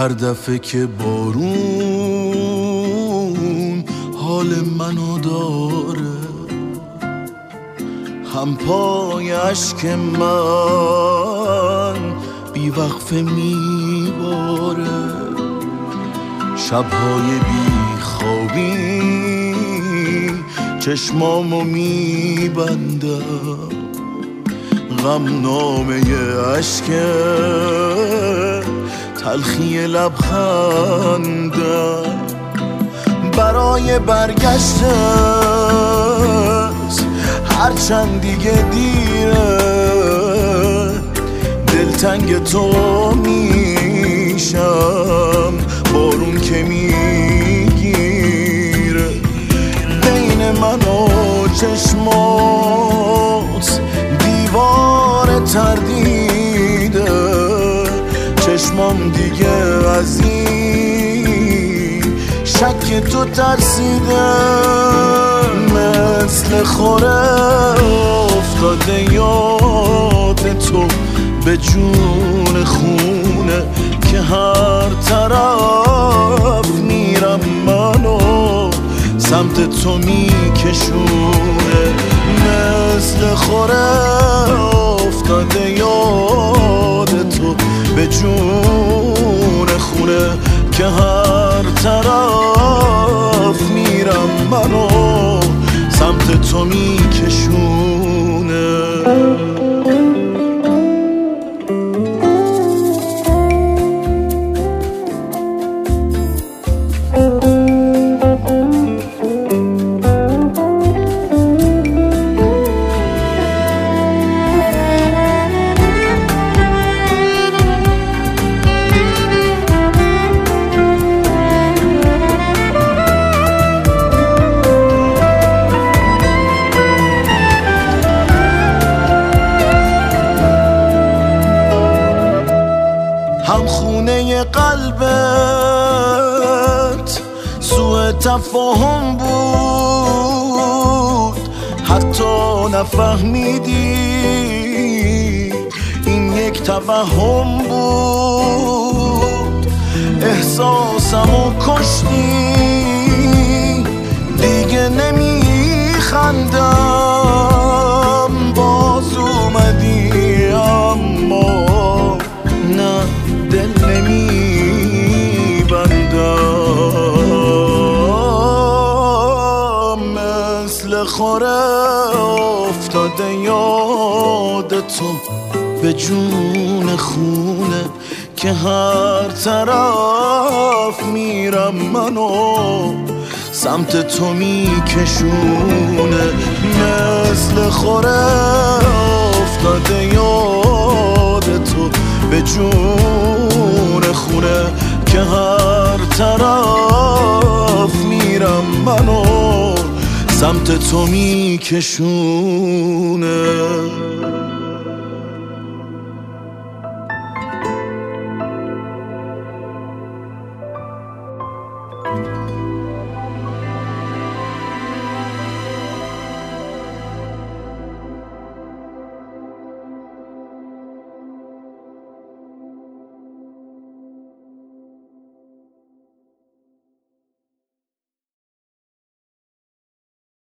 هر دفعه که بارون حال منو داره، هم پای اشک من بی وقفه میباره. شبهای بی خوابی چشمامو میبندم، غم نامه اشک تلخی لبخندم. برای برگشتت هرچند دیگه دیره، دلتنگ تو میشم بارون که میگیره. بین من و چشمات دیوار تردیده، چشمام دیگه از این شک تو ترسیده. مثل خوره افتاده یاد تو به جون خونه، که هر طرف میرم منو سمت تو میکشونه. مثل خوره افتاده یاد تو به جون خونه، که هر طرف میرم منو سمت تو میکشونه. هم خونه قلبت سوء تفاهم بود، حتی نفهمیدی این یک توهم بود. احساسمو کشتی دیگه نمیخندم، باز اومدی اما نه دل نمیبندم. مثل خوره افتاده یاد تو به جون خونه، که هر طرف میرم منو سمت تو میکشونه. مثل خوره افتاده یاد تو به جون خونه، که هر طرف میرم منو سمت تو میکشونه.